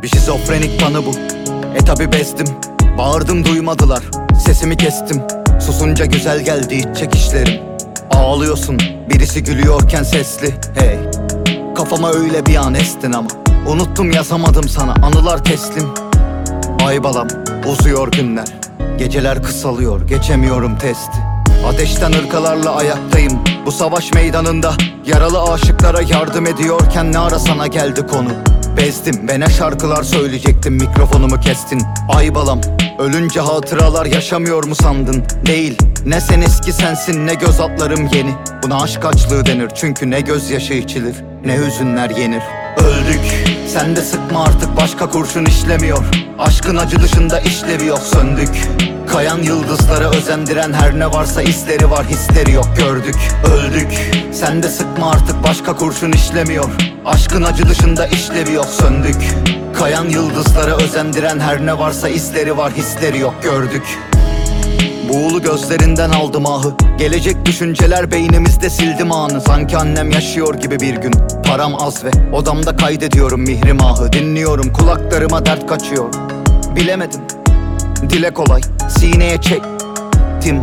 Bir şizofrenik tanı bu. Tabi bezdim. Bağırdım duymadılar. Sesimi kestim. Susunca güzel geldi iç çekişlerim. Ağlıyorsun birisi gülüyorken sesli. Hey, kafama öyle bir an estin ama unuttum yazamadım sana anılar teslim. Ay balam uzuyor günler. Geceler kısalıyor geçemiyorum testi. Ateşten ırkalarla ayaktayım bu savaş meydanında. Yaralı aşıklara yardım ediyorken ne ara sana geldi konu. Bezdim ve ne şarkılar söyleyecektim, mikrofonumu kestin. Ay balam, ölünce hatıralar yaşamıyor mu sandın? Değil, ne sen eski sensin ne göz altlarım yeni. Buna aşk açlığı denir çünkü ne gözyaşı içilir ne hüzünler yenir. Öldük, sen de sıkma artık başka kurşun işlemiyor. Aşkın acı dışında işlevi yok, söndük. Kayan yıldızlara özendiren her ne varsa izleri var, hisleri yok, gördük. Öldük, sen de sıkma artık başka kurşun işlemiyor. Aşkın acı dışında işlevi yok, söndük. Kayan yıldızlara özendiren her ne varsa izleri var, hisleri yok, gördük. Buğulu gözlerinden aldım ahı. Gelecek düşünceler beynimizde sildim anı. Sanki annem yaşıyor gibi bir gün. Param az ve odamda kaydediyorum mihrimahı. Dinliyorum kulaklarıma dert kaçıyor. Bilemedim, dile kolay sineye çektim.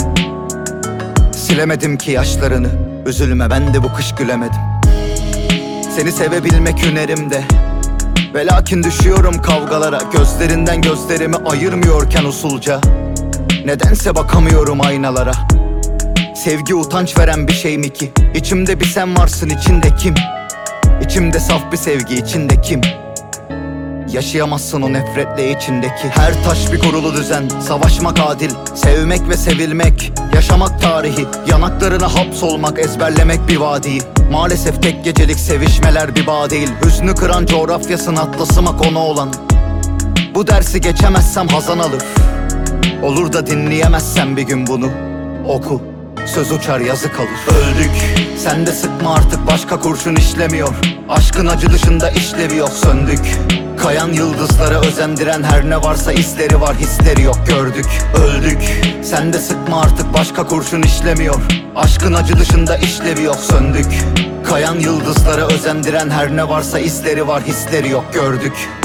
Silemedim ki yaşlarını. Üzülme ben de bu kış gülemedim. Seni sevebilmek hünerimde. Ve lakin düşüyorum kavgalara. Gözlerinden gözlerimi ayırmıyorken usulca. Nedense bakamıyorum aynalara. Sevgi utanç veren bir şey mi ki? İçimde bir sen varsın, içinde kim? İçimde saf bir sevgi, içinde kim? Yaşayamazsın o nefretle içindeki. Her taş bir kurulu düzen, savaşmak adil. Sevmek ve sevilmek, yaşamak tarihi. Yanaklarına hapsolmak, ezberlemek bir vadiyi. Maalesef tek gecelik sevişmeler bir bağ değil. Hüznü kıran coğrafyasın atlasıma konu olan. Bu dersi geçemezsem hazan alır. Olur da dinleyemezsem bir gün bunu, oku, söz uçar yazı kalır. Öldük, sen de sıkma artık başka kurşun işlemiyor. Aşkın acı dışında işlevi yok, söndük. Kayan yıldızlara özendiren her ne varsa izleri var, hisleri yok, gördük. Öldük, sen de sıkma artık başka kurşun işlemiyor. Aşkın acı dışında işlevi yok, söndük. Kayan yıldızlara özendiren her ne varsa izleri var, hisleri yok, gördük.